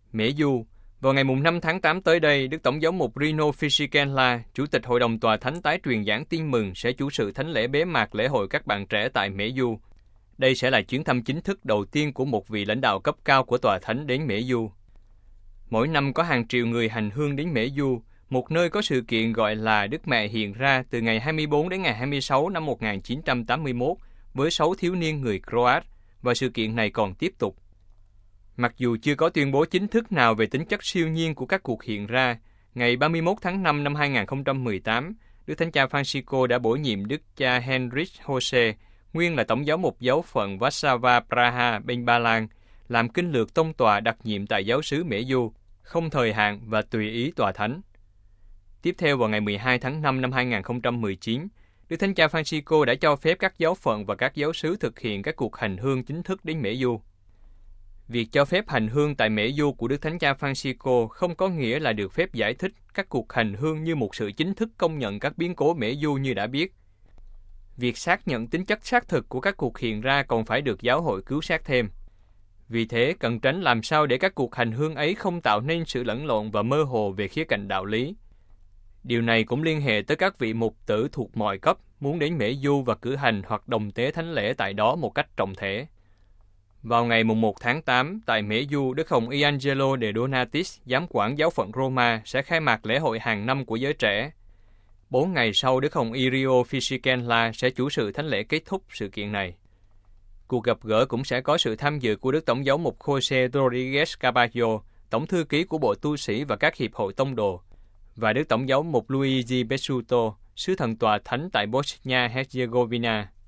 Mễ Du, vào ngày 5 tháng 8 tới đây, Đức Tổng giáo mục Rino Fisichella, Chủ tịch Hội đồng Tòa Thánh tái truyền giảng tin mừng sẽ chủ sự thánh lễ bế mạc lễ hội các bạn trẻ tại Mễ Du. Đây sẽ là chuyến thăm chính thức đầu tiên của một vị lãnh đạo cấp cao của Tòa Thánh đến Mễ Du. Mỗi năm có hàng triệu người hành hương đến Mễ Du, một nơi có sự kiện gọi là Đức Mẹ hiện ra từ ngày 24 đến ngày 26 năm 1981 với 6 thiếu niên người Croat, và sự kiện này còn tiếp tục. Mặc dù chưa có tuyên bố chính thức nào về tính chất siêu nhiên của các cuộc hiện ra, ngày 31 tháng 5 năm 2018, Đức Thánh Cha Francisco đã bổ nhiệm Đức cha Henryk Jose, nguyên là Tổng giáo mục giáo phận Warszawa Praha bên Ba Lan, làm kinh lược tông tòa đặc nhiệm tại giáo xứ Mễ Du, không thời hạn và tùy ý Tòa Thánh. Tiếp theo vào ngày 12 tháng 5 năm 2019, Đức Thánh Cha Francisco đã cho phép các giáo phận và các giáo xứ thực hiện các cuộc hành hương chính thức đến Mễ Du. Việc cho phép hành hương tại Mễ Du của Đức Thánh Cha Francisco không có nghĩa là được phép giải thích các cuộc hành hương như một sự chính thức công nhận các biến cố Mễ Du như đã biết. Việc xác nhận tính chất xác thực của các cuộc hiện ra còn phải được giáo hội cứu xét thêm. Vì thế, cần tránh làm sao để các cuộc hành hương ấy không tạo nên sự lẫn lộn và mơ hồ về khía cạnh đạo lý. Điều này cũng liên hệ tới các vị mục tử thuộc mọi cấp muốn đến Mễ Du và cử hành hoặc đồng tế thánh lễ tại đó một cách trọng thể. Vào ngày 1 tháng 8, tại Mễ Du, Đức Hồng Iangelo de Donatis, giám quản giáo phận Roma, sẽ khai mạc lễ hội hàng năm của giới trẻ. 4 ngày sau, Đức Hồng Irio Fisichella sẽ chủ sự thánh lễ kết thúc sự kiện này. Cuộc gặp gỡ cũng sẽ có sự tham dự của Đức Tổng giáo mục Jose Rodriguez Carballo, Tổng thư ký của Bộ Tu sĩ và các hiệp hội tông đồ, và Đức Tổng giáo mục Luigi Besuto, sứ thần tòa thánh tại Bosnia-Herzegovina.